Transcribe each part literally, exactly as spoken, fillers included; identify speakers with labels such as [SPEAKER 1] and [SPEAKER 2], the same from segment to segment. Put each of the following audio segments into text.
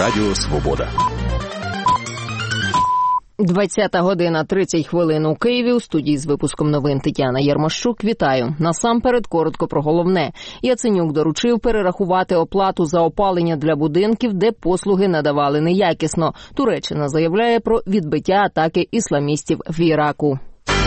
[SPEAKER 1] Радіо Свобода.
[SPEAKER 2] двадцята година тридцять хвилин у Києві. У студії з випуском новин Тетяна Єрмощук. Вітаю. Насамперед коротко про головне. Яценюк доручив перерахувати оплату за опалення для будинків, де послуги надавали неякісно. Туреччина заявляє про відбиття атаки ісламістів в Іраку.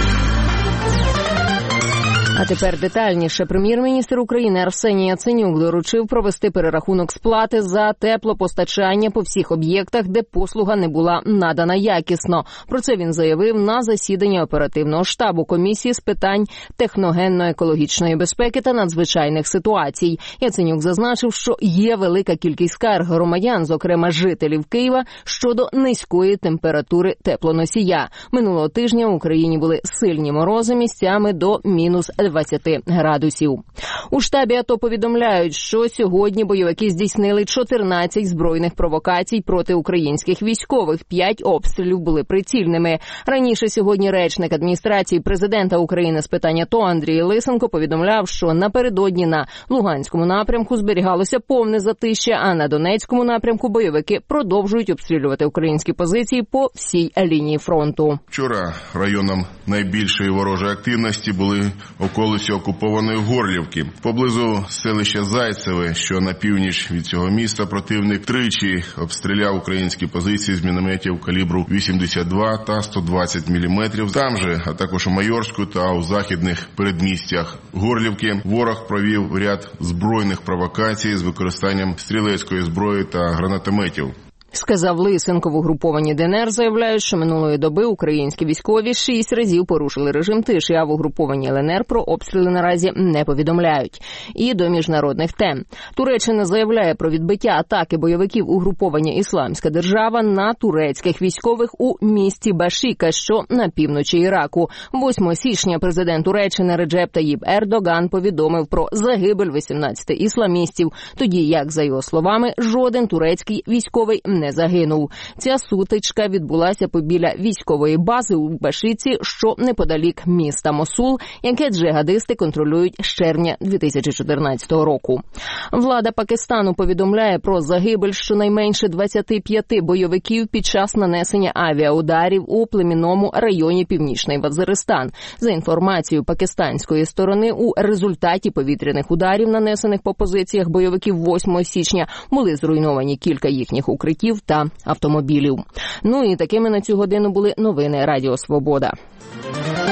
[SPEAKER 2] А тепер детальніше. Прем'єр-міністр України Арсеній Яценюк доручив провести перерахунок сплати за теплопостачання по всіх об'єктах, де послуга не була надана якісно. Про це він заявив на засіданні оперативного штабу комісії з питань техногенно-екологічної безпеки та надзвичайних ситуацій. Яценюк зазначив, що є велика кількість скарг громадян, зокрема жителів Києва, щодо низької температури теплоносія. Минулого тижня в Україні були сильні морози місцями до мінус двадцять градусів. У штабі АТО повідомляють, що сьогодні бойовики здійснили чотирнадцять збройних провокацій проти українських військових. П'ять обстрілів були прицільними. Раніше сьогодні речник адміністрації президента України з питань АТО Андрій Лисенко повідомляв, що напередодні на Луганському напрямку зберігалося повне затища, а на Донецькому напрямку бойовики продовжують обстрілювати українські позиції по всій лінії фронту.
[SPEAKER 3] Вчора районом найбільшої ворожої активності були околиці окупованої Горлівки. Поблизу селища Зайцеве, що на північ від цього міста, противник тричі обстріляв українські позиції з мінометів калібру вісімдесят два та сто двадцять міліметрів. Там же, а також у Майорську та у західних передмістях Горлівки, ворог провів ряд збройних провокацій з використанням стрілецької зброї та гранатометів.
[SPEAKER 2] Сказав Лисенко. В угрупованні ДНР заявляють, що минулої доби українські військові шість разів порушили режим тиші, а в угрупованні ЛНР про обстріли наразі не повідомляють. І до міжнародних тем. Туреччина заявляє про відбиття атаки бойовиків угруповання «Ісламська держава» на турецьких військових у місті Башіка, що на півночі Іраку. восьмого січня президент Туреччини Реджеп Таїп Ердоган повідомив про загибель вісімнадцяти ісламістів, тоді як, за його словами, жоден турецький військовий не загинув. Ця сутичка відбулася побіля військової бази у Башиці, що неподалік міста Мосул, яке джихадисти контролюють з червня дві тисячі чотирнадцятого року. Влада Пакистану повідомляє про загибель щонайменше двадцяти п'яти бойовиків під час нанесення авіаударів у племінному районі Північний Вазиристан. За інформацією пакистанської сторони, у результаті повітряних ударів, нанесених по позиціях бойовиків восьмого січня, були зруйновані кілька їхніх укриттів та автомобілів. Ну і такими на цю годину були новини Радіо Свобода.